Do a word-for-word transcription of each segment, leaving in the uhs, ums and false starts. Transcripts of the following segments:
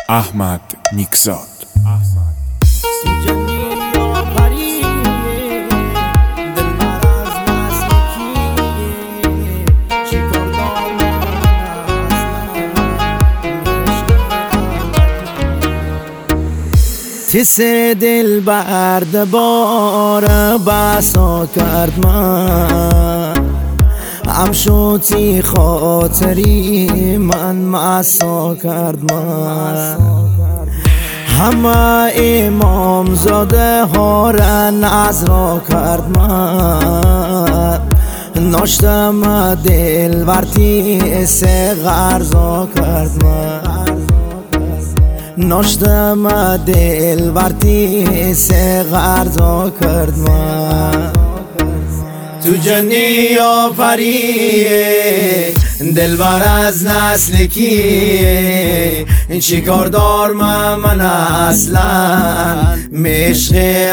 احمد نیکزاد. تس دل برد بار بسا کرد من، هم شوتی خاطری من مسا کرد من. همه امام زاده ها را نظرا کرد من، ناشتم دل ورتی سه غرزا کرد من. ناشتم دل ورتی سه غرزا کرد من. تو جنی آفریه دلبر از نسل کیه، چی کار دار من, من اصلا عشق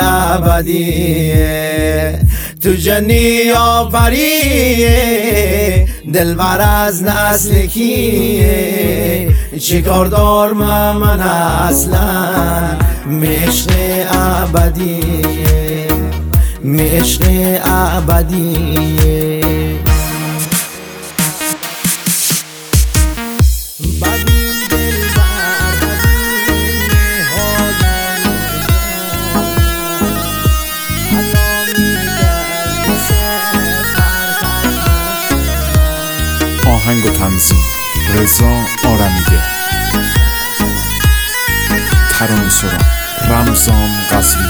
ابدیه. تو جنی آفریه دلبر از نسل کیه، چی کار دار من, من اصلا عشق ابدیه، عشق ابدیه. آهنگ و تنظیم رضا آرمیده، ترانه سرا رمضان قزوینی.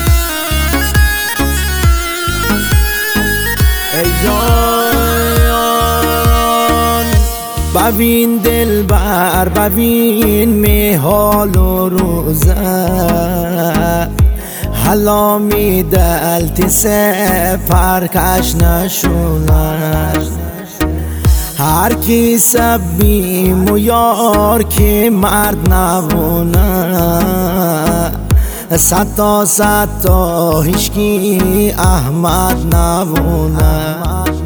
ای جان ببین دل بر ببین می حال و روزه، حالا می دلتی سفر کش نشونش. هر کی سبیم و یار که مرد نبونه، صد تا صد تا هیچکی احمد نبونه.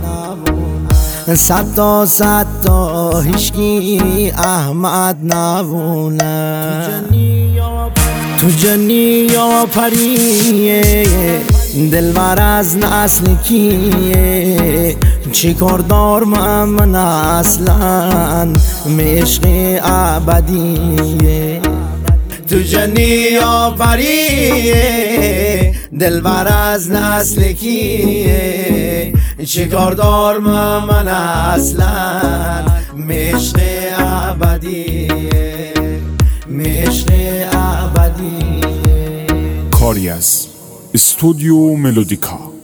صد تا صد تا هیچکی احمد نبونه. تو جنی آفریه دلبر از نسل کیه، چی کار دار من, من اصلا عشق ابدیه. تو جنی آفریه دلبر از نسل کیه، چی کار دار من, من اصلا عشق ابدیه، عشق ابدیه. کاری از استودیو ملودیکا.